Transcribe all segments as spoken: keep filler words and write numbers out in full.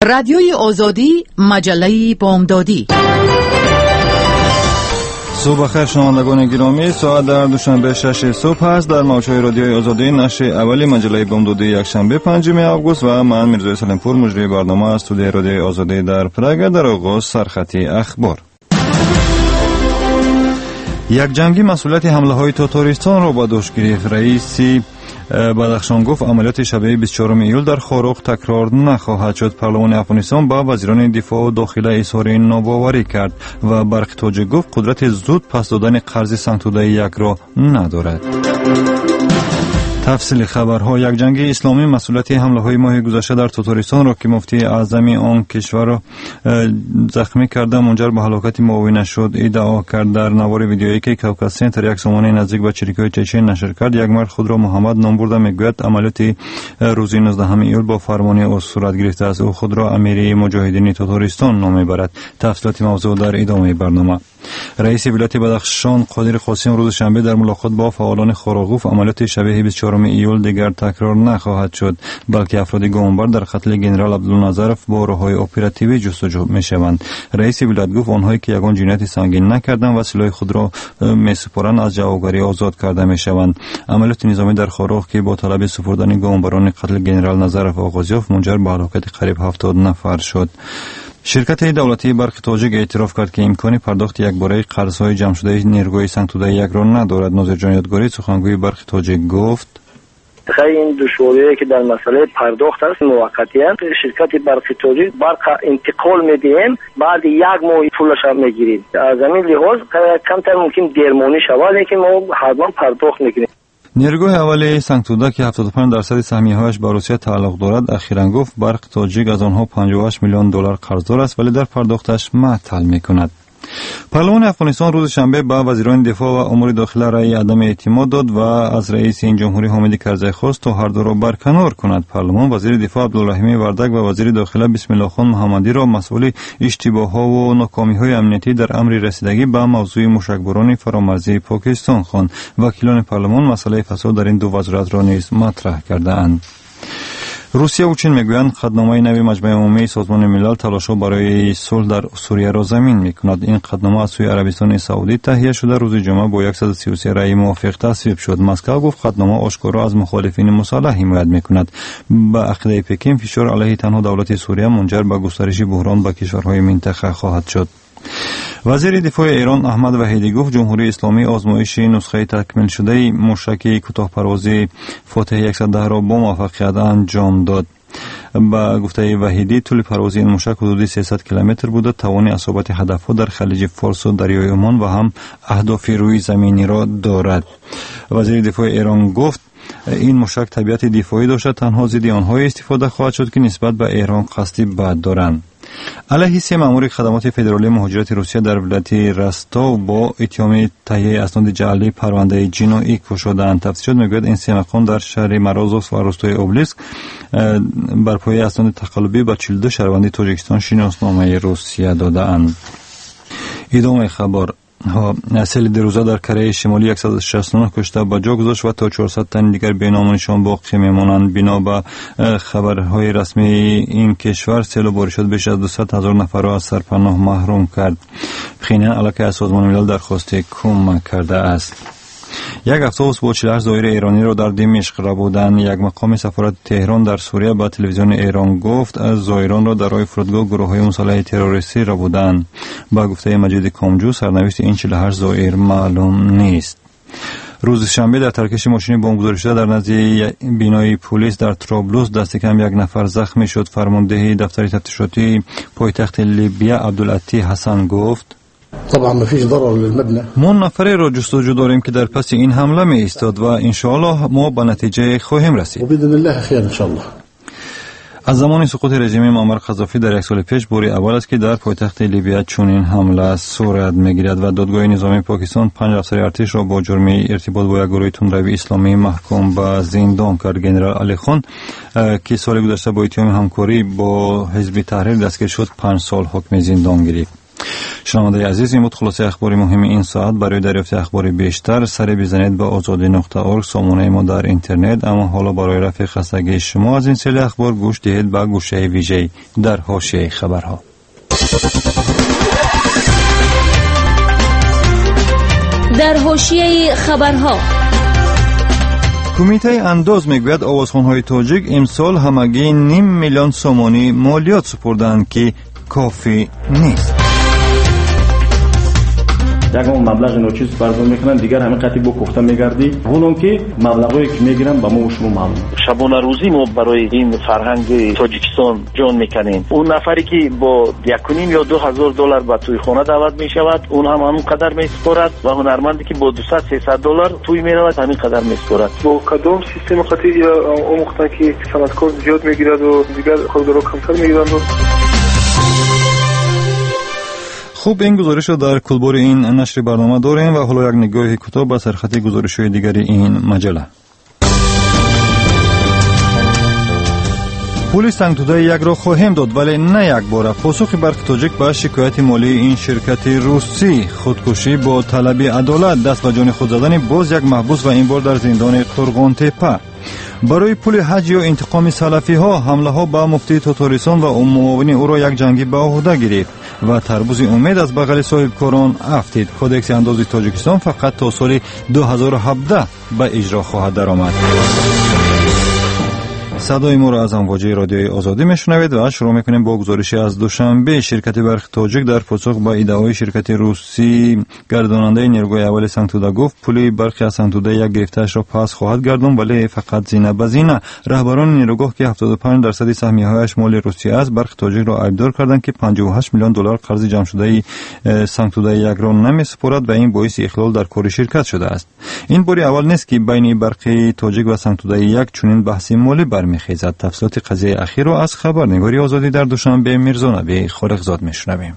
رادیوی آزادی، مجله بامدادی. صبح بخیر شنوندگان گرامی، ساعت در دوشنبه شش صبح است. در موجهای رادیوی آزادی نشر اولی مجله بامدادی یکشنبه پنجم آگوست و من میرزا سلیمپور مجری برنامه از استودیوی رادیوی آزادی در پراگ در آغاز سرخطی اخبار. یک جنگی مسئولیت حمله های تاتاریستان را به دوش گرفت. رئیس بدخشان گفت عملیات شب بیست و چهارم ایول در خاروق تکرار نخواهد شد. پارلمان افغانستان با وزیران دفاع و داخله اظهار ناباوری کرد و برخی تاجیک گفت قدرت زود پس دادن قرض سنگ‌توده یک را ندارد. تفصیل خبرها. یک جنگ اسلامی مسئولیت حمله های ماه گذشته در تاتاریستان را که مفتی اعظم آن کشور را زخمی کرده منجر به هلاکت معاونش شد ادعا کرد. در نوار ویدیویی که کوکاس سنتر یک سامانه نزدیک به چریکای چچن نشر کرد، یک مرد خود را محمد نام برده میگوید عملیات روز نوزدهم ایول با فرمان او صورت گرفته است. او خود را امیر مجاهدین تاتاریستان نام میبرد. تفصیلات موضوع در ادامه برنامه. رئیس ولایت بدخشان قادر قاسم روز شنبه در ملاقات با فعالان خاروق گفت عملیات شب بیست و چهارم ایول دیگر تکرار نخواهد شد، بلکه افراد گامبر در قتل جنرال عبدالناظرف با راههای اپراتیوی جستجو میشوند. رئیس ولایت گفت آنهایی که یگان جنایت سنگین نکردند و سلاح خود را میسپارند از جوابگری آزاد کرده میشوند. عملیات نظامی در خاروق که با طلب سپردن گامبران قتل جنرال ناظرف آغاز یافت منجر به هلاکت قریب هفتاد نفر شد. شرکت دولتی برق تاجیک اعتراف کرد که امکان پرداخت یک باره قرض‌های جمع شده نیروی سنگ‌توده یک را ندارد. ناظر جان یادگاری سخنگوی برق تاجیک گفت خیلی این دشواریه که در مسئله پرداخت است موقتی است. شرکت برق تاجیک برق انتقال میدیم، بعد یک ماه پولش هم میگیریم. از همین لحاظ کمتر ممکن درمانی شود، لیکن ما حتما پرداخت میکنیم. نیروگاه اولیه سنگ‌توده که هفتاد و پنج درصد سهمیه‌هایش به روسیه تعلق دارد اخیراً گفت برق تاجیک از آنها پنجاه و هشت میلیون دلار قرضدار است ولی در پرداختش معطل میکند. پارلمان افغانستان روز شنبه با وزیران دفاع و امور داخله رأی عدم اعتماد داد و از رئیس این جمهوری حامد کرزی خواست تا هر دو را برکنار کند. پارلمان وزیر دفاع عبدالرحیم وردک و وزیر داخله بسم الله خان محمدی را مسئول اشتباهات و ناکامی‌های امنیتی در امر رسیدگی به موضوع موشکباران فرامرزی پاکستان خواند. وکیلان پارلمان مسئله فساد در این دو وزارت را نیز مطرح کرده‌اند. روسیه و چین میگویند قطعنامه نوی مجمع عمومی سازمان ملل تلاش‌ها برای صلح در سوریه را زمین میکند. این قطعنامه از سوی عربستان سعودی تهیه شده روز جمعه با صد و سی و سه رأی موافق تصویب شد. مسکو گفت قطعنامه آشکارا از مخالفین مسلح حمایت میکند. به عقیده پکین فشار علیه تنها دولت سوریه منجر به گسترش بحران به کشورهای منطقه خواهد شد. وزیر دفاع ایران احمد وحیدی گفت جمهوری اسلامی آزمایش نسخه تکمیل شده موشک کوتاه‌پروازی فاتح صد و ده را با موفقیت انجام داد. با گفته وحیدی طول پرواز این موشک حدود سیصد کیلومتر بوده، توان اصابت هدفها در خلیج فارس و دریای عمان و هم اهداف روی زمینی را دارد. وزیر دفاع ایران گفت این موشک طبیعت دفاعی داشته، تنها ضد آنها استفاده خواهد شد که نسبت به ایران قصدی بد دارند. علیه سه مأمور خدمات فدرالی مهاجرت روسیه در ولایت رستاو با اتهام تهیه اسناد جعلی پرونده جنایی گشوده‌اند. تفتیشات میگوید این سه مقام در شهر مرازوف و روستای اوبلیسک بر پایه اسناد تقلبی به چهل و دو شهروند تاجیکستان شناسنامه روسیه داده‌اند. ادامه خبر. سیل دیروزه در کره شمالی صد و شصت و نه کشته به جا گذاشت و تا چهارصد تن دیگر بی نام و نشان باقی میمانند. بنا به خبرهای رسمی این کشور سیل و بارشات بیش از دویست هزار نفر را از سرپناه محروم کرد. پخینیان علاقه از سازمان ملل درخواست کمک کرده است. یک افسوس با چهل و هشت زائر ایرانی را در دمشق را بودند. یک مقام سفارت تهران در سوریه به تلویزیون ایران گفت از زائران را در راه فرودگاه گروه‌های مسلح تروریستی را بودند. با گفته مجید کامجو سرنوشت این چهل و هشت زائر معلوم نیست. روز شنبه در ترکش ماشینی بمبگذاری شده در نزدیک بینای پلیس در طرابلس دست کم یک نفر زخمی شد. فرمانده دفتر تفتیشاتی پایتخت لیبیا عبدالعطی حسن گفت طبعا ما فيش ضرر للمبنى. ما نفری را جستجو داریم که در پس این حمله می ایستاد و ان شاء الله ما به نتیجه خواهیم رسید. وباذن الله خیر ان شاء الله. از زمان سقوط رژیم معمر قذافی در یک سال پیش باری اول است که در پایتخت لیبیا چنین حمله صورت میگیرد و دادگاه نظامی پاکستان پنج افسر ارتش را با جرم ارتباط با یک گروه تندروی اسلامی محکوم به زندان کرد. جنرال علی خان که سال گذشته با اتهام همکاری با حزب تحریر دستگیر شد پنج سال حکم زندان گرفت. شنونده عزیز، این بود خلاصه اخبار مهم این ساعت. برای دریافت اخبار بیشتر سر بزنید به آزادی نقطه اورگ سامانه ما در اینترنت. اما حالا برای رفع خستگی شما از این سری اخبار گوش دهید به گوشه ویژه در حاشیه خبرها. در حاشیه خبرها، کمیته انداز میگوید آوازخوان‌های تاجیک امسال همگی نیم میلیون سومانی مالیات سپردند که کافی نیست. یک مبلغ نوچیز پرداخت میکنن، دیگر همین قطعی با پخته میگردی، اونم که مبلغی که میگیرن با ما و شما معلوم. شبانه روزی ما برای این فرهنگ تاجیکستان جان میکنیم. اون نفری که با یک و نیم یا دو هزار دلار به توی خانه دعوت میشود، اون هم همون قدر میسپرد و هنرمندی که با دویست سیصد دلار توی میرود همین قدر میسپرد. با کدام سیستم خطی یا آموختن که صنعتکار زیاد میگیرد و دیگر خودرو کمتر میگیرند. خوب، این گزارش رو در کلبار این نشر برنامه داریم و حالا یک نگاه کوتاه به سرخط گزارش‌های دیگری این مجله. پلیس سنگتوده یک را خواهیم داد ولی نه یک بار. پاسخ برق تاجیک به شکایت مالی این شرکت روسی. خودکشی با طلب عدالت، دست به جان خود زدن باز یک محبوس و این بار در زندان قرغان تپه. برای پول حج یا انتقام سلفی ها حمله ها به مفتی تاتاریستان و معاون او را یک جنگی به عهده گرفت و تربوز امید از بغل صاحب کاران افتید. کودکس اندازی تاجیکستان فقط تا سال دو هزار و هفده به اجرا خواهد درآمد. صدای ما را از امواج رادیوی آزادی میشنوید و شروع میکنیم با گزارشی از دوشنبه. شرکت برق تاجیک در پاسخ به ادعای شرکت روسی گرداننده نیروگاه اول سنگتوده گفت پول برق از سنگتوده یک گرفته‌اش را پس خواهد گرداند، ولی فقط زینه به زینه. رهبران نیروگاه که هفتاد و پنج درصد سهمیه‌هایش مال روسیه است، برق تاجیک را عیبدار کردند که پنجاه و هشت میلیون دلار قرض جمع شده سنگتوده یک را نمی‌سپارد و این باعث اخلال در کار شرکت شده است. این بار اول نیست که بین برق تاجیک و سنگتوده یک چنین بحث مالی برمیخیزد. تفصیلات قضیه اخیر را از خبرنگاری آزادی در دوشنبه میرزا نبی خالقزاد میشنویم.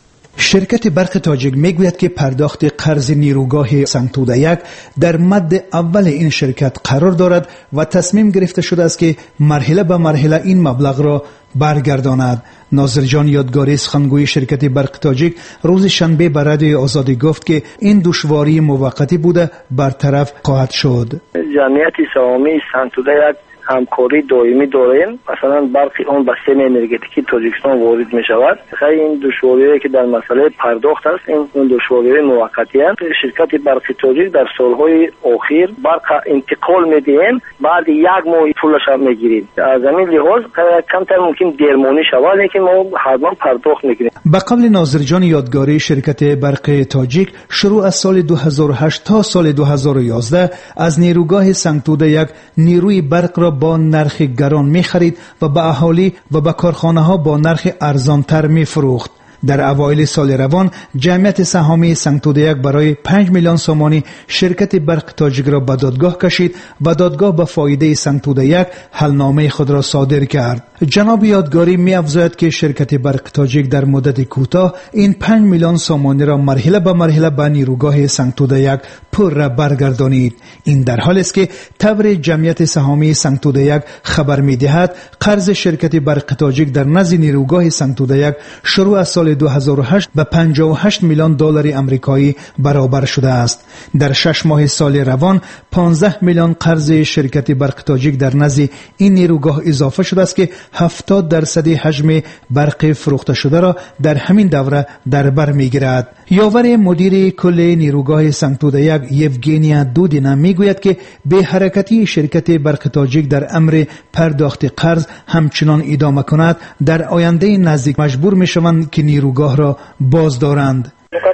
شرکت برق تاجیک میگوید که پرداخت قرض نیروگاه سنگتوده یک در مد اول این شرکت قرار دارد و تصمیم گرفته شده است که مرحله به مرحله این مبلغ را برگرداند. ناظر جان یادگاری سخنگوی شرکت برق تاجیک روز شنبه به رادیوی آزادی گفت که این دشواری موقتی بوده برطرف خواهد شد. جمعیت سهامی سنگتوده یک همکاری دائمی داریم. مثلا برخی اون به سیستم انرژتیکی تاجیکستان وارد می شود. خیلی این دشواریایی که در مسئله پرداخت است، این اون دشواریهای موقتی است. شرکت برق تاجیک در سالهای اخیر برق انتقال میدیم، بعد یک ماه پولش هم میگیریم. از همین لحاظ کمتر ممکن درمانی شود، لیکن ما حتما پرداخت میگیریم. به قول ناظر جان یادگاری شرکت برق تاجیک، شروع از سال دو هزار و هشت تا سال دو هزار و یازده از نیروگاه سنگتوده یک نیروی برق را با نرخ گران می خرید و به اهالی و به کارخانه ها با نرخ ارزانتر می فروخت. در اوایل سال روان جمعیت سهامی سنگتوده یک برای پنج میلیون سومانی شرکت برق تاجیک را به دادگاه کشید و دادگاه به فایده سنگتوده یک حلنامه خود را صادر کرد. جناب یادگاری می افزاید که شرکت برق تاجیک در مدت کوتاه این پنج میلیون سومانی را مرحله به مرحله به نیروگاه سنگتوده یک پر را برگردانید. این در حالی است که تبر جمعیت سهامی سنگتوده یک خبر می دهد قرض شرکت برق تاجیک در نزد نیروگاه سنگتوده یک شروع از سال دو هزار و هشت به پنجاه و هشت میلیون دلار آمریکایی برابر شده است. در شش ماه سال روان پانزده میلیون قرض شرکت برق تاجیک در نزد این نیروگاه اضافه شده است که هفتاد درصد حجم برق فروخته شده را در همین دوره در بر میگیرد. یاور مدیر کل نیروگاه سنگتوده یک یوگنیا دودینا میگوید که به حرکتی شرکت برق تاجیک در امر پرداخت قرض همچنان ادامه کند، در آینده نزدیک مجبور میشوند که نیروگاه را باز دارند.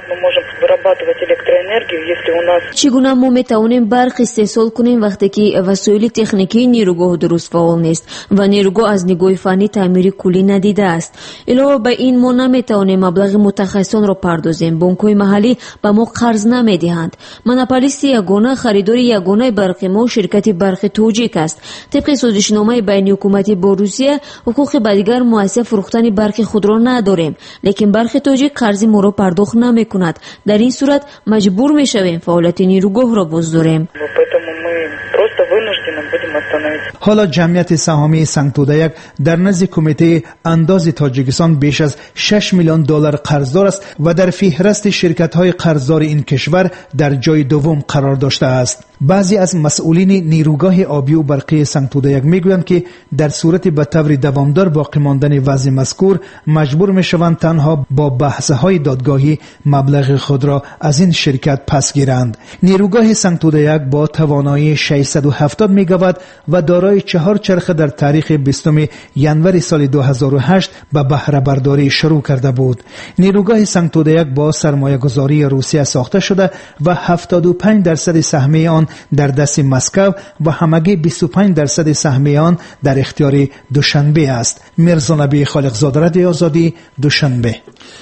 چگونه ما میتوانیم برق استحصال کنیم وقتی که وسایل تکنیکی نیروگاه درست فعال نیست و نیروگاه از نگاه فنی تعمیری کلی ندیده است؟ علاوه بر این ما نمیتوانیم مبلغ متخصصان را پردازیم. بانک‌های محلی به ما قرض نمیدهند. مناپولیست یگانه خریدار یگانه برق ما شرکت برق تاجیک است. طبق سازشنامه بین حکومتی با روسیه حقوق به دیگر مؤسسه فروختن برق خود را نداریم، لیکن برق تاجیک قرض ما را پرداخت نمیکند. در این صورت مجبور میشویم فعالیت نیروگاه را بازداریم. حالا جمعیت سهامی سنگتوده یک در نزد کمیته انداز تاجیکستان بیش از شش میلیون دلار قرضدار است و در فهرست شرکت‌های قرضدار این کشور در جای دوم قرار داشته است. بعضی از مسئولین نیروگاه آبی و برقی سنگتوده یک میگویند که در صورت به طور دوامدار باقی ماندن وضع مذکور مجبور میشوند تنها با بحث‌های دادگاهی مبلغ خود را از این شرکت پس گیرند. نیروگاه سنگتوده یک با توانایی ششصد و هفتاد مگاوات و دارای چهار چرخه در تاریخ بیستم ژانویه سال دو هزار و هشت به بهره برداری شروع کرده بود. نیروگاه سنگتوده یک با سرمایه گذاری روسیه ساخته شده و هفتاد و پنج درصد سهمیه آن در دست مسکو و همگی بیست و پنج درصد سهمیه آن در اختیار دوشنبه است. میرزا نبی خالقزاده، رادیو آزادی، دوشنبه.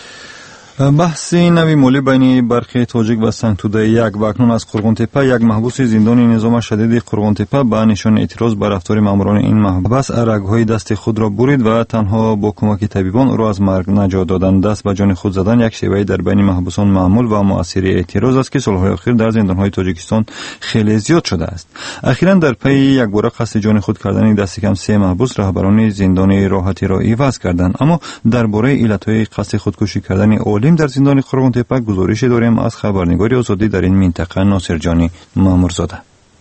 بحث نوی مالی بین برخی تاجیک و سنگتوده یک و اکنون از قرغن‌تپه یک محبوس زندانی نظام شدید قرغن‌تپه به نشان اعتراض بر رفتار ماموران این محبس رگ‌های دست خود را برید و تنها با کمک طبیبان او را از مرگ نجات دادند. دست به جان خود زدن یک شیوه در بین محبوسان معمول و مؤثر اعتراض است که سال‌های اخیر در زندان‌های تاجیکستان خیلی زیاد شده است. اخیراً در پی یک بار قصد جان خود کردن دست کم سه محبوس رهبران زندان راحتی را عوض کردند، اما درباره علت‌های قصد خودکشی کردن اولی در زندان قرغن‌تپه گزارش داریم از خبرنگار آزادی در این منطقه ناصرجانی مامورزاده.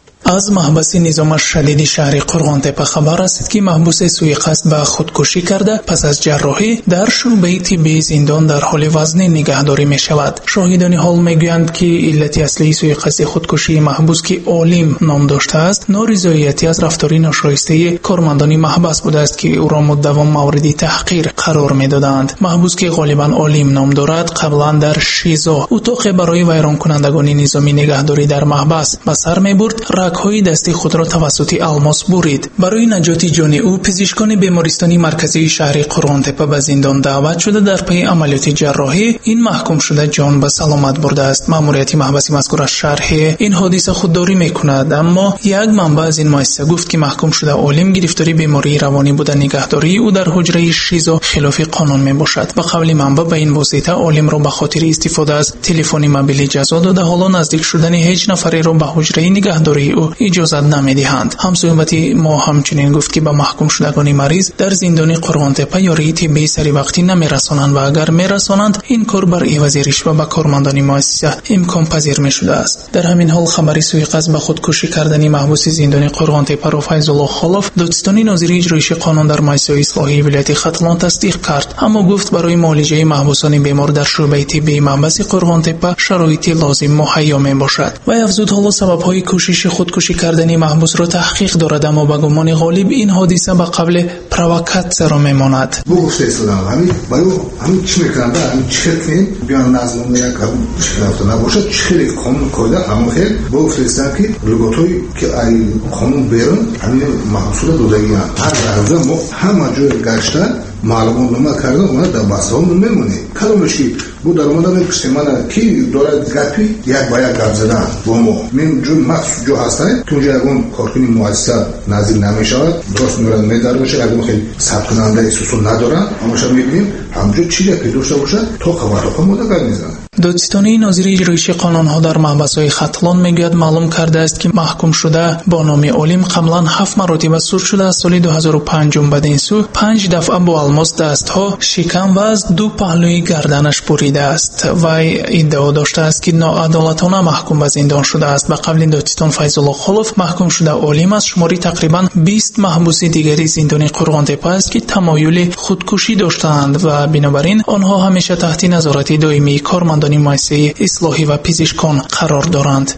از محبس نظام شدید شهر قرغن‌تپه خبر رسید که محبوس سوی قصد به خودکشی کرده پس از جراحی در شعبه طبی زندان در حال وزنی نگهداری می شود. شاهدان حال میگویند که علت اصلی سوی قصد خودکشی محبوس که عالم نام داشته است نارضایتی از رفتار ناشایسته کارمندان محبس بوده است که او را مدام مورد تحقیر قرار میدادند. محبوس که غالبا عالم نام دارد قبلا در شیزا اتاق برای ویران کنندگان نظامی نگهداری در محبس به سر میبرد. های دستی خود را توسط الماس برید. برای نجات جان او پزشکان بیمارستان مرکزی شهر قرغن‌تپه به زندان دعوت شده. در پی عملیات جراحی این محکوم شده جان به سلامت برده است. ماموریت محبس مذکور از شرح این حادثه خودداری میکند، اما یک منبع از این مؤسسه گفت که محکوم شده عالم گرفتاری بیماری روانی بوده. نگهداری او در حجره شیزا خلاف قانون میباشد. به قول منبع به این واسطه عالم را به خاطر استفاده از تلفن موبیل جزا داده. حالا نزدیک شدن هیچ نفری را به حجره نگهداری او اجازت نمیدهند. همسایه ما همچنین گفت که به محکوم شدگان مریض در زندان قرغن‌تپه یاری طبی سری وقتی نمیرسانند و اگر میرسانند این کار بر عوض رشوه به کارمندان مؤسسه امکان پذیر میشده است. در همین حال خبری سوی قصد به خودکشی کردن محبوس زندان قرغن‌تپه را فیض الله خالف دادستانی ناظر اجرایی قانون در مؤسسه اصلاحی ولایت ختلان تصدیق کرد، اما گفت برای معالجه محبوسان بیمار در شعبه طبی محبس قرغن‌تپه شرایط لازم مهیا میباشد. و افزود حالا سبب‌های کوشش خودکشی کردن محبوس را تحقیق دارد، اما به گمان غالب این حادثه به قبل پروکاتسه را میماند. بو گفته اسلام همین باید همین چی میکنند همین چرتین بیان نظم یک چرت نباشد چخیلی قانون کایده همون خیلی بو گفته اسلام که لگوتوی که ای قانون بیرون همین محصول دودگیان هر لحظه ما همه جای گشتن معلومات نما کردن اونا در بحث‌ها میمونه. کلامش که بو در اومدن پشتیمانه کی دارد گپی یک با یک گپ زدن با ما من جو مخصوص جو هستن که اونجا اون کارکنی مؤسسه نازل نمیشود درست میرن میدار باشه اگه خیلی ثبت کننده اساسو ندارن اما شما میبینیم همونجا چیزی که داشته باشه تا خبرها مدقق میزنن. دادستانی ناظر اجرایی قانون‌ها در محبس‌های ختلان میگوید معلوم کرده است که محکوم شده با نام عالم قبلا هفت مرتبه سود شده. از سال دو هزار و پنج بعد این سو پنج دفعه با الماس دست‌ها شکم و از دو پهلوی گردنش بریده است. وی ادعا داشته است که ناعدالتانه محکوم به زندان شده است. به قبل دادستان فیض الله خالف محکوم شده عالم از شماری تقریبا بیست محبوس دیگری زندان قرغن‌تپه است که تمایل خودکشی داشتند و بنابراین آنها همیشه تحت نظارت دائمی کارمندان مؤسسه اصلاحی و پزشکان قرار دارند.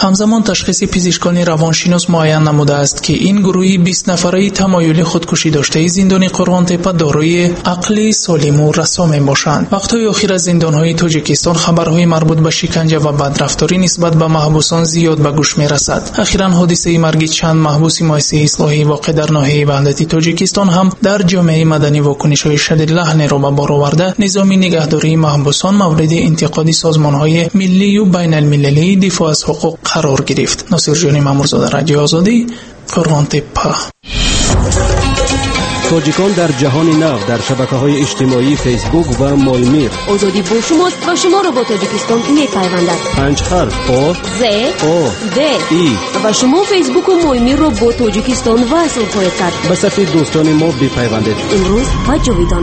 همزمان تشخیص پزشکان روانشناس معین نموده است که این گروهی بیست نفره تمایل خودکشی داشته زندان قرغان تپه دارای عقل سالم و رسا میباشند. وقتهای اخیر از زندانهای تاجیکستان خبرهای مربوط به شکنجه و بدرفتاری نسبت به محبوسان زیاد به گوش میرسد. اخیراً حادثه مرگ چند محبوس مؤسسه اصلاحی واقع در ناحیه وحدت تاجیکستان هم در جامعه مدنی واکنش‌های شدید لحن را به بار آورده. نظام نگهداری محبوسان مورد انتقاد سازمان‌های ملی و بین المللی دفاع از حقوق قرار گرفت. ناصر جان مامورزاده، رادیو آزادی، قرغان تپه. تاجیکان در جهان نو در شبکه‌های اجتماعی فیسبوک و مایمیر. آزادی با شماست و شما را با تاجیکستان می‌پیوندد. پنج حرف آ ز او د ای و شما فیسبوک و مایمیر را با تاجیکستان وصل خواهید کرد. به صفحه دوستان ما بپیوندید. امروز و جاویدانه.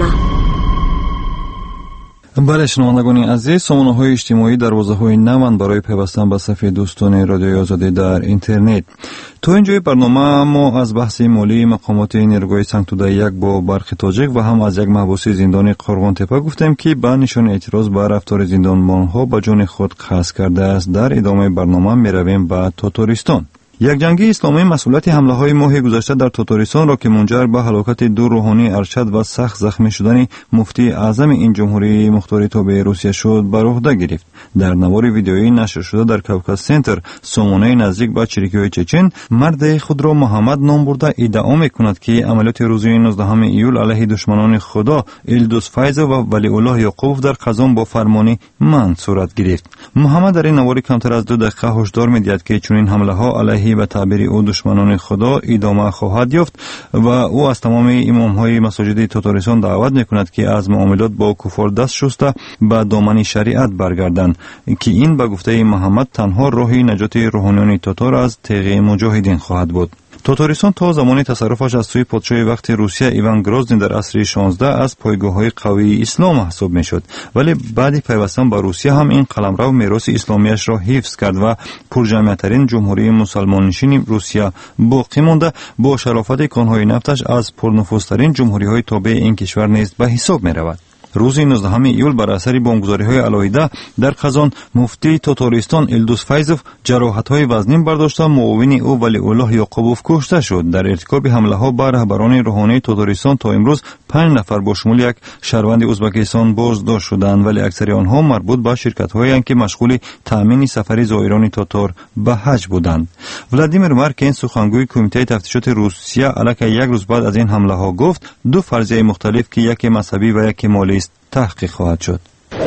بله شنوندگان عزیز، سامانه‌های اجتماعی دروازه‌های نوند برای پیوستن به صفحه دوستان رادیوی آزادی در اینترنت. تو اینجای برنامه ما از بحث مالی مقامات نیروگاه سنگتوده یک با برخی تاجیک و هم از یک محبوس زندان قرغان تپه گفتیم که به نشان اعتراض به رفتار زندانبانها به جان خود قصد کرده است. در ادامه برنامه میرویم به تاتارستان. یک جنگی اسلامی مسئولیت حمله های ماه گذشته در تاتارستان را که منجر به هلاکت دو روحانی ارشد و سخت زخمی شدن مفتی اعظم این جمهوری مختار تابع روسیه شد بر عهده گرفت. در نوار ویدیویی نشر شده در کوکاز سنتر، سامانه نزدیک به چریکی‌های چچن، مرد خود را محمد نام برده ادعا می‌کند که عملیات روز نوزدهم ایول علیه دشمنان خدا ایلدوس فیضوف و ولی الله یعقوب در قزان با فرمان من صورت گرفت. محمد در این نوار کمتر از دو دقیقه هشدار می‌دهد که چنین حمله‌ها علیه به تعبیر او دشمنان خدا ادامه خواهد یافت و او از تمام امام‌های مساجد تاتارستان دعوت می‌کند که از معاملات با کفار دست شسته به دامن شریعت برگردند که این به گفته محمد تنها راه نجات روحانیان تاتار از تیغ مجاهدین خواهد بود. تاتارستان تا زمان تصرفش از سوی پادشاه وقت روسیه ایوان گرازنی در عصر شانزده از پایگاه‌های قوی اسلام محسوب می‌شد، ولی بعد پیوستن به روسیه هم این قلمرو میراث اسلامیش را حفظ کرد و پرجمعیت‌ترین جمهوری مسلمان‌نشین روسیه باقی مانده. با شرافت کان‌های نفتش از پرنفوذترین جمهوری‌های تابع این کشور نیز به حساب می‌رود. روز نوزدهم ایول بر اثر بمبگذاری‌های علاهیده در قزان، مفتی تاتارستان ایلدوس فیضوف جراحت‌های وزنین برداشته معاون او ولی الله یعقوبوف کشته شد. در ارتکاب حمله‌ها بر رهبران روحانی تاتارستان تا امروز پنج نفر با شمول یک شهروند ازبکستان بازداشت شدند، ولی اکثر آنها مربوط به شرکت‌هایی که مشغول تأمین سفر زائران تاتار به حج بودند. ولادیمیر مارکین سخنگوی کمیته تفتیشات روسیه علیه یک روز بعد از این حمله‌ها گفت دو فرضیه مختلف که یک مذهبی و یک مالی است تحقیق خواهد شد.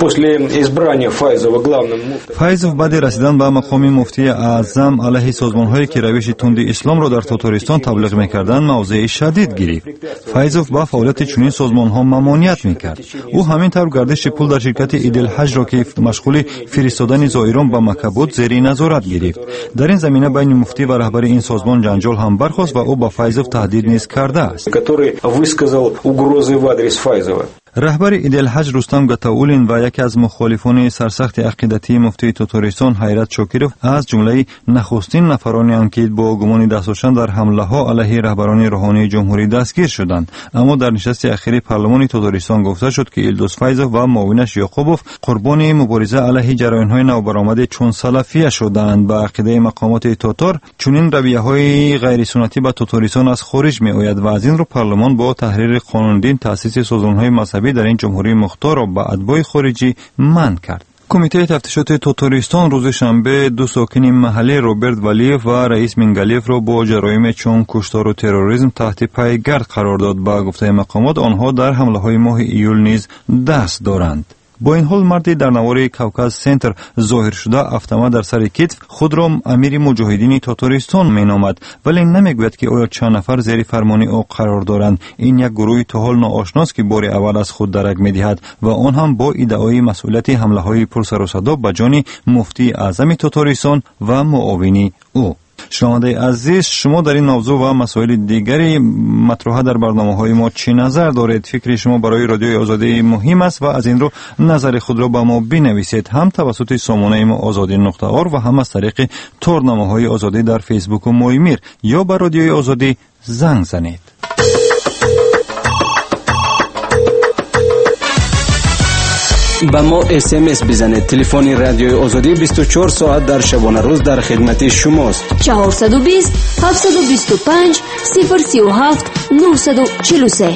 فیضوف بعد رسیدن به مقام مفتی اعظم علیه سازمان‌هایی که روش تند اسلام را در تاتارستان تبلیغ می‌کردند موضع شدید گرفت. فیضوف با فعالیت چنین سازمان‌ها ممانعت می‌کرد. او همینطور گردش پول در شرکت ایدل حج را که مشغول فرستادن زائران به مکه بود زیر نظارت گرفت. در این زمینه بین مفتی و رهبر این سازمان جنجال هم برخاست و او با فیضوف تهدید نیز کرده است. رهبر ایدل حج رستم گتاولین و یکی از مخالفان سرسخت عقیدتی مفتی تاتارستان حیرت شاکرов از جمله نخستین نفرانی که با گمان دستشان در حمله ها علیه رهبران روحانی جمهوری دستگیر شدند. اما در نشست اخیر پارلمان تاتارستان گفته شد که ایلدوس فیضوف و معاونش یعقوبوف قربانی مبارزه علیه جریان‌های نوبرآمده چون سلفیه شدند. به عقیده مقامات تاتار چنین رویه‌های غیر سنتی به تاتارستان از خارج می‌آید و از این رو پارلمان با تحریر قانون تأسیس سازمان‌های مذهبی در این جمهوری مختار را به اتباع خارجی منع کرد. کمیته تفتیشات تاتارستان روز شنبه دو ساکن محلی روبرت والیف و رئیس منگلیف را با جرایم چون کشتار و تروریسم تحت پیگرد قرار داد. با گفته مقامات آنها در حمله‌های ماه ایول نیز دست دارند. با این حال مردی در نوار کوکاز سنتر ظاهر شده افطمه در سر کتف خود را امیر مجاهدین تاتارستان مینامد، ولی نمیگوید که آیا چند نفر زیر فرمان او قرار دارند. این یک گروه تا حال ناآشناست که بار اول از خود درک میدهد و آن هم با ادعای مسئولیت حمله های پرسر و صدا به جان مفتی اعظم تاتارستان و معاونی او. شنونده عزیز، شما در این موضوع و مسائل دیگری مطرح در برنامه‌های ما چه نظر دارید؟ فکر شما برای رادیوی آزادی مهم است و از این رو نظر خود را به ما بنویسید، هم توسط سامانه ما آزادی نقطه آر و هم از طریق تورنامه‌های آزادی در فیسبوک و مایمیر، یا به رادیوی آزادی زنگ زنید. به ما اس ام اس بزنید. تلفن رادیوی آزادی بیست و چهار ساعت در شبانه روز در خدمت شماست. چهارصد و بیست هفتصد و بیست و پنج صفر سی و هفت نهصد و چهل و سه.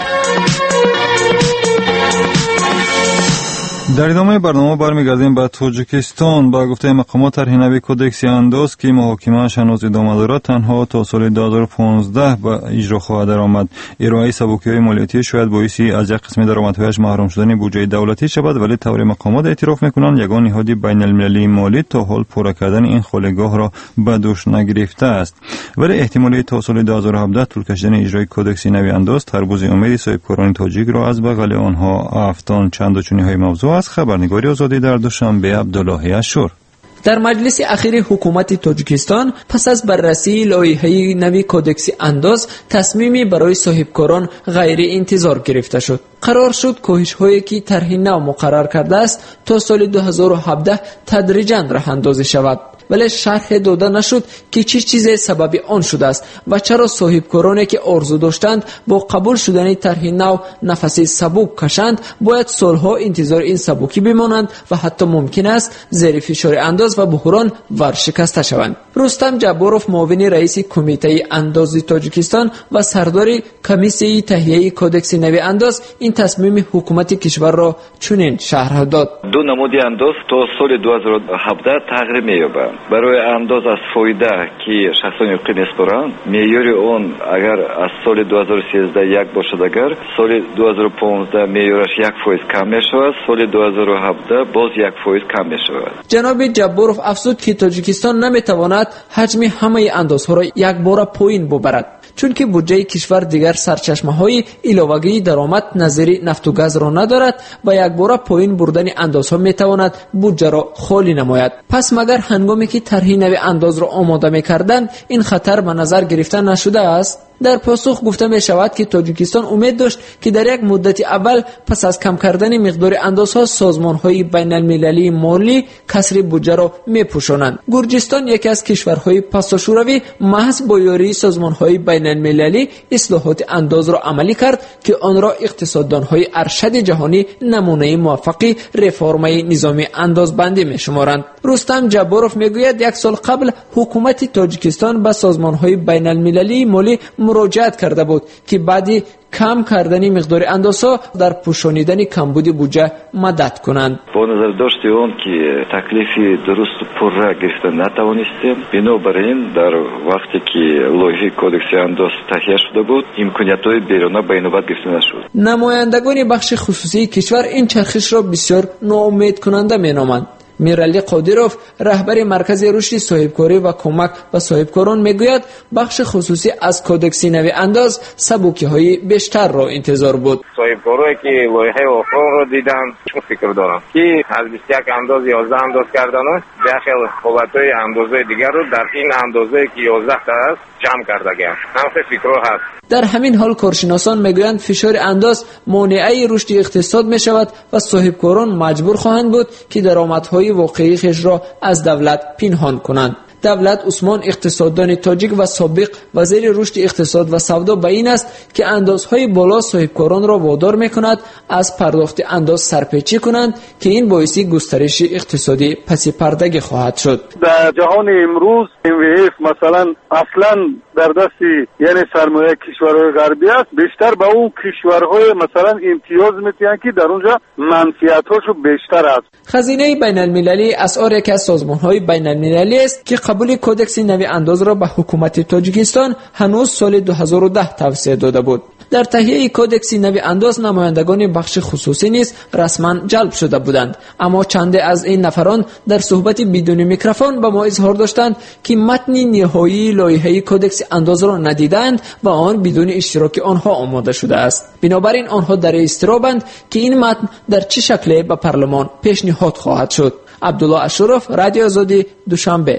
در ادامه برنامه برمیگردیم به تاجیکستان. با گفته مقامات طرح نوی کودکس اندوز که محاکمه‌اش هنوز ادامه دارد تنها تا سال دو هزار و پانزده به اجرا خواهد درآمد. ارائه سبوکی‌های مالیاتی شاید باعثی از یک قسم درآمدهایش محروم شدن بودجه دولتی شود، ولی طور مقامات اعتراف می‌کنند یگان نهاد بین‌المللی مالی تا حال پورا کردن این خاله‌گاه را به دوش نگرفته است. ولی احتمالی تا سال دو هزار و هفده طول کشیدن اجرای کودکس نوی اندوز تربوز امید صاحبکاران تاجیک را از بغل آنها افتان. چند و چونی‌های موضوع از خبرنگاری آزادی در دوشنبه عبدالله اشور. در مجلس اخیر حکومت تاجیکستان پس از بررسی لایحه نوی کودکس انداز تصمیمی برای صاحبکاران غیر انتظار گرفته شد. قرار شد کاهش‌هایی که طرح نو مقرر کرده است تا سال دو هزار و هفده تدریجاً راه اندازی شود، ولی شرح داده نشد که چه چیزی سبب آن شده است و چرا صاحبکارانی که آرزو داشتند با قبول شدن طرح نو نفسی سبک کشند باید سالها انتظار این سبکی بمانند و حتی ممکن است زیر فشار انداز و بحران ورشکسته شوند. رستم جباروف معاون رئیس کمیته اندازی تاجیکستان و سردار کمیسیون تهیه کودکس نوی انداز این تصمیم حکومت کشور را چنین شرح داد. دو نمود انداز تا سال دو هزار و هفده تغییر می‌یابد. برای انداز از فایده که شخصان یقین اسپران معیار اون اگر از سال دو هزار و سیزده یک باشد، اگر سال دو هزار و پانزده معیارش یک فایز کم می‌شود، سال دو هزار و هفده باز یک فایز کم می‌شود. جناب جباروف افزود که تاجیکستان نمی‌تواند حجم همه اندازها را یک بار پایین ببرد، چون که بودجه کشور دیگر سرچشمه‌های علاوه‌ای درآمد نظیر نفت و گاز را ندارد و یک بار پایین بردن اندازها می‌تواند بودجه را خالی نماید. پس مگر هنگامی که طرح نوی انداز را آماده می‌کردند این خطر به نظر گرفته نشده است؟ در پاسخ گفته می شود که تاجیکستان امید داشت که در یک مدت اول پس از کم کردن مقدار اندازها سازمان‌های بین‌المللی مالی کسر بودجه را می‌پوشانند. گرجستان یکی از کشورهای پساشوروی محض با یاری سازمان‌های بین‌المللی اصلاحات انداز را عملی کرد که آن را اقتصاددان‌های ارشد جهانی نمونه موفقی رفرم نظام اندازبندی می‌شمارند. رستم جباروف میگوید یک سال قبل حکومت تاجیکستان به سازمان‌های بین‌المللی مالی مراجعت کرده بود که بعدی کم کردن مقدار اندازها در پوشانیدن کمبود بودجه مدد کنند. با نظر داشته اون که تکلیف درست پررا گرفته نتوانستیم، بنابراین در وقتی که لایحه کودکس انداز تهیه شده بود امکانیت‌های بیرونی به نوبت گرفته نشد. نمایندگان بخش خصوصی کشور این چرخش را بسیار ناامید کننده مینامند. میرعلی قادروف رهبر مرکز رشد صاحبکاری و کمک به صاحبکاران میگوید بخش خصوصی از کودکس نوی انداز سبوکی‌های بیشتر را انتظار بود. صاحبکارایی که لایحه آخران را دیدن چون فکر دارم که از بیست و یک انداز یازده انداز کردن داخل قوت‌های اندازه دیگر رو در این اندازه که یازده تا است جمع کرده گیرند. همین فکر هست. در همین حال کارشناسان میگویند فشار انداز مانع رشد اقتصاد می شود و صاحبکاران مجبور خواهند بود که درآمدهای واقعی خود را از دولت پنهان کنند. دولت عثمان اقتصاددان تاجیک و سابق وزیر رشد اقتصاد و سودا به این است که اندازهای بالا صاحبکاران را وادار می‌کند از پرداخت انداز سرپیچی کنند که این باعث گسترش اقتصادی پس پردگی خواهد شد. در جهان امروز ام وی اف مثلا اصلا در دست یعنی سرمایه کشورهای غربی است، بیشتر به اون کشورهای مثلا امتیاز می‌دهند که در اونجا منفعت‌هاش بیشتر است. خزینه بین‌المللی اسعار یکی از سازمان‌های بین‌المللی است که قبول کودکس نوی انداز را به حکومت تاجیکستان هنوز سال دو هزار و ده توصیه داده بود. در تهیه کودکس نوی انداز نمایندگان بخش خصوصی نیز رسما جلب شده بودند، اما چند از این نفران در صحبت بدون میکروفون به ما اظهار داشتند که متن نهایی لایحه کودکس انداز را ندیدند و آن بدون اشتراک آنها آماده شده است. بنابراین آنها در اضطرابند که این متن در چه شکلی به پارلمان پیشنهاد خواهد شد. عبدالله اشرف، رادیو آزادی، دوشنبه.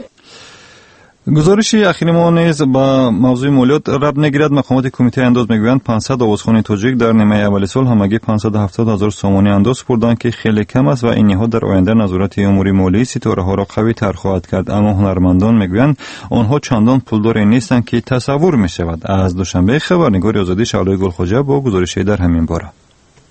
گزارش اخیر ما نیز با موضوع مالیات ربط نگیرد. مقامات کمیته انداز میگویند پانصد آوازخوان تاجیک در نیمه اول سال همگی پانصد و هفتاد هزار سامانی انداز سپردند که خیلی کم است و این نهاد در آینده نظارت امور مالی ستاره ها را قوی تر خواهد کرد. اما هنرمندان میگویند آنها چندان پولدار نیستند که تصور می شود. از دوشنبه خبرنگار آزادی شعله گلخوجه با گزارشی در همین باره.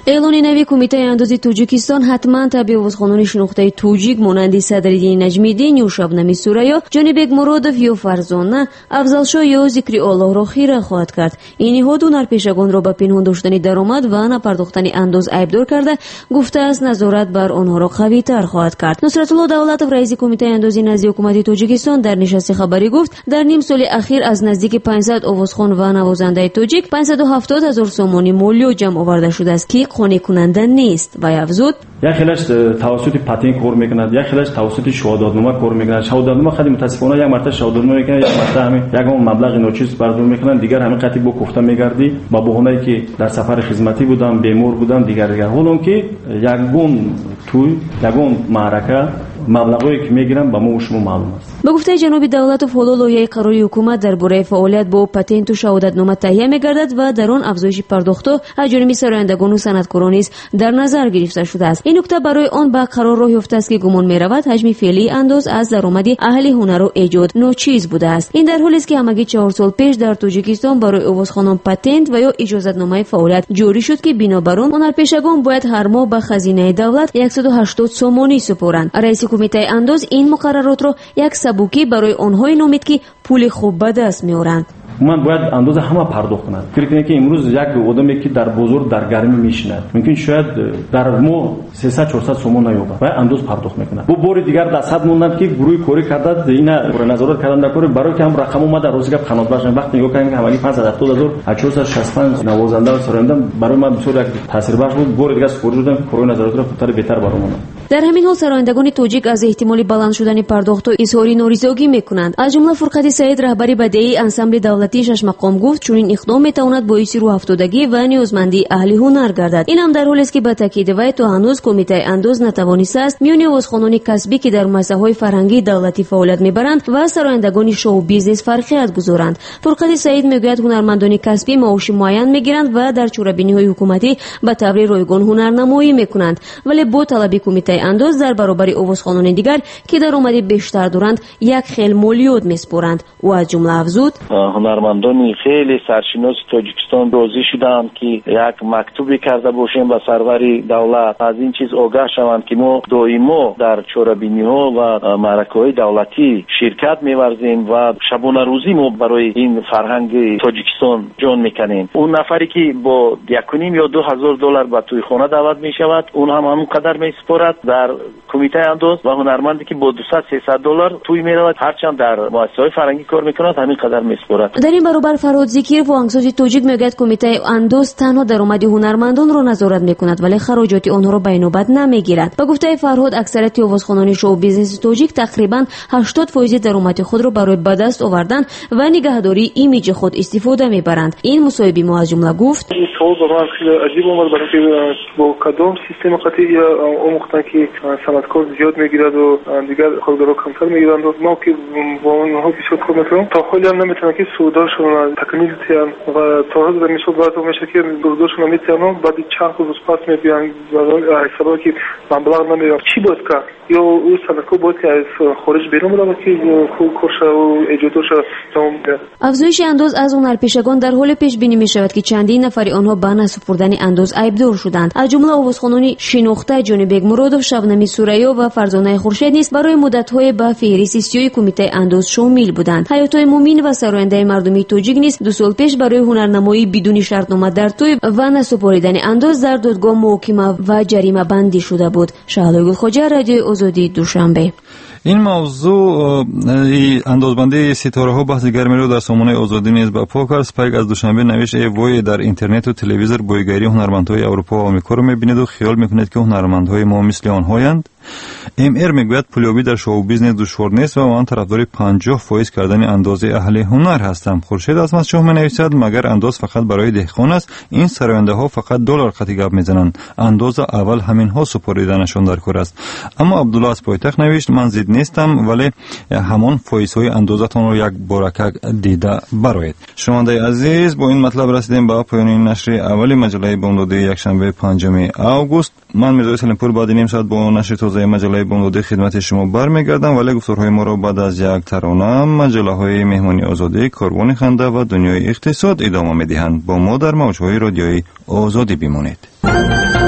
اعلان نوی کمیته اندازی توجیکستان حتما تابع عضوخانان شناخته توجیک مانند صدرالدین نجمیدین یا شبنمی سوریا، جانبک مرادов یا فرزانه، افضلشاه یا ذکری الله را خیره خواهد کرد. این نهاد هنرپیشگان را به پنهان داشتن درآمد و نپرداختن انداز عیبدار کرده، گفته است نظارت بر آنها را قوی تر خواهد کرد. نصرت الله دولتov رئیس کمیته اندازی نزد حکومت توجیکستان در نشست خبری گفت در نیم سال اخیر از نزدیک پانصد آوازخوان و نوازنده توجیک پانصد و هفتاد هزار سومانی مالیات جمع آورده شده است که قانع کننده نیست و افزود یک خیلیش توسط پاتین کار میکند، یک خیلیش توسط شهادتنامه کار میکند. شهادتنامه خیلی متاسفانه یک مرتبه شهادتنامه میکنه، یک مرتبه همین یک مبلغ ناچیز برداشت میکنن، دیگر همین قطعی با گفته میگردی با بهانه‌ای که در سفر خدمتی بودم، بیمار بودم، دیگر دیگر حالا که یگون توی یگون معرکه مبلغی که میگیرن با ما و شما معلوم است. به گفته جناب دولتov حالا لایحه قراری حکومت درباره فعالیت با پاتنت و شهادتنامه تهیه میگردد و در آن افزایش پرداخت‌ها از جانب سرایندگان و صنعتکاران نیز در نظر گرفته شده است. این نکته برای آن به قرار راه یافته است که گمان می‌رود حجم فعلی انداز از درآمد اهل هنر و ایجاد ناچیز بوده است. این در حالی است که همگی چهار سال پیش در توجیکستان برای آوازخوانان پاتنت و یا اجازه‌نامه فعالیت جاری شد که بنابر آن هنرپیشگان باید هر ماه به خزینه دولت صد و هشتاد سومانی سپارند. رئیس کمیته انداز این مقررات را یک سبوکی برای آنهای نامید که پول خوب به دست می‌آورند. من باید اندازه همه پرداخت کنم. فکر کنید که امروز یک آدمی که در بازار در گرمی میشینه ممکن شاید در ماه سیصد چهارصد سوم نیابه و انداز پرداخت میکنه. بو بار دیگر در صد موندن که گروه کاری کرده اینا نظارت کردن در کار برای که هم رقم اومد روزی که قنات بخش وقت نگاه کردن که همگی پانصد و هفتاد هزار چهارصد و شصت و پنج نوازنده و سراینده برای من بسیار یک تاثیربخش بود. بار دیگر سپرده بودم که کارهای نظارت را خوبتر بهتر برامون. در همین حال سرایندگان توجیک از احتمال بلند شدن پرداخت و اظهار نارضایتی میکنند. از جمله فرقت سعید رهبری بدیعی انسامبل دولتی شش مقام گفت چون این اقدام میتواند باعث رو هفتادگی و نیازمندی اهل هنر گردد. این هم در حالی است که به تاکید وی تا هنوز کمیته انداز نتوانسته است میان عضوخانان کسبی که در مسائل فرهنگی دولتی فعالیت میبرند و سرایندگان شو بیزنس فرقیت گذارند. فرقت سعید میگوید هنرمندان کسبی معاش معین میگیرند و در چوره‌بینی‌های حکومتی به طور رایگان هنرنمایی میکنند، ولی با طلب کمیته انداز در برابر عضوخانان دیگر که درآمد بیشتر دارند یک خیل مالیات میسپارند. و از جمله افزود هنرمندان خیلی سرشناس تاجیکستان روزی شدند که یک مکتوبی کرده باشیم به سرور دولت از این چیز آگاه شوند که ما دائما در چوره‌بینی‌ها و معرکه‌های دولتی شرکت می‌ورزیم و شبانه روزی ما برای این فرهنگ تاجیکستان جان میکنیم. اون نفری که با یک و نیم یا دو هزار دلار به توی خانه دعوت میشود اون هم همون قدر میسپارد در کمیته انداز و هنرمندی که با دویست سیصد دلار توی میرود هرچند در مؤسسه‌های فرهنگی کار میکند همین قدر میسپارد. در این برابر فرهاد ذکیر و آهنگساز توجیک میگوید کمیته انداز تنها درآمد هنرمندان را نظارت میکند ولی خراجات آنها را به نوبت نمیگیرد. با گفته فرهاد اکثریت آوازخوانان شو بیزنس توجیک تقریبا هشتاد درصد درآمد خود را برای به دست آوردن و نگهداری ایمیج خود استفاده میبرند. این مصاحبه ما از جمله گفت این سوال به من خیلی عجیب اومد برای که با کدام سیستم قطعی آموختن که صنعتکار زیاد میگیرد و دیگر خودرو کمتر میگیرند و ما که با اونها بیشتر کار میکنیم تا خیلی هم نمیتونن که سوداشون تکمیل تیان و تا حد میشد بعد میشه که برداشون میتونن بعد چند روز پس میبیان و حسابا که مبلغ نمیاد چی بود که یا او صنعتکار بود که از خارج بیرون بود که کورش و ایجادش تمام افزایش انداز از هنرپیشگان در حال پیش بینی می شود که چندین نفری آنها به نسپردن انداز عیبدار شدند. از جمله آوازخوانان شناخته جانبک مرادov، شبنمی سوریا و فرزانه خورشید نیز برای مدت‌های به فهرست سیاسی کمیته انداز شامل بودند. حیات‌های مومین و سراینده مردمی توجیک نیز دو سال پیش برای هنرنمایی بدون شرطنامه در توی و نسپاریدن انداز در دادگاه محاکمه و جریمه بندی شده بود. شهلا گلخوجه، رادیو آزادی، دوشنبه. این موضوع اندازبندی ستاره ها بحث گرمی رو در سامانه آزادی نیز به پا کرد. سپایک از دوشنبه نوشت ای وای در اینترنت و تلویزیون بویگری هنرمندهای اروپا و آمریکا رو میبینید و خیال میکنید که هنرمندهای ما مثل آنهایند. ام ار میگوید پولیابی در شو بیزنس دشوار نیست و آن طرفدار پنجاه فایز کردن انداز اهل هنر هستم. خورشید از مسجد می نویسد مگر انداز فقط برای دهقان است؟ این سراینده ها فقط دلار قطعی گپ میزنند. انداز اول همین ها سپاریدنشون در کار است. اما عبدالله از پایتخت نوشت من زید نیستم ولی همان فایز های اندازتون رو یک بارکک دیده برایید. شنونده عزیز، با این مطلب رسیدیم به پایان این نشر اولی مجله بامداد یکشنبه پنجم آگوست. من میرزا سلیمپور بعد نیم ساعت با نشر تازه مجله بامداد خدمت شما برمیگردم ولی گفتارهای ما را بعد از یک ترانه مجله های مهمانی آزادی، کاروان خنده و دنیای اقتصاد ادامه میدهند. با ما در موجهای رادیویی آزادی بمانید.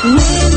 می‌کنم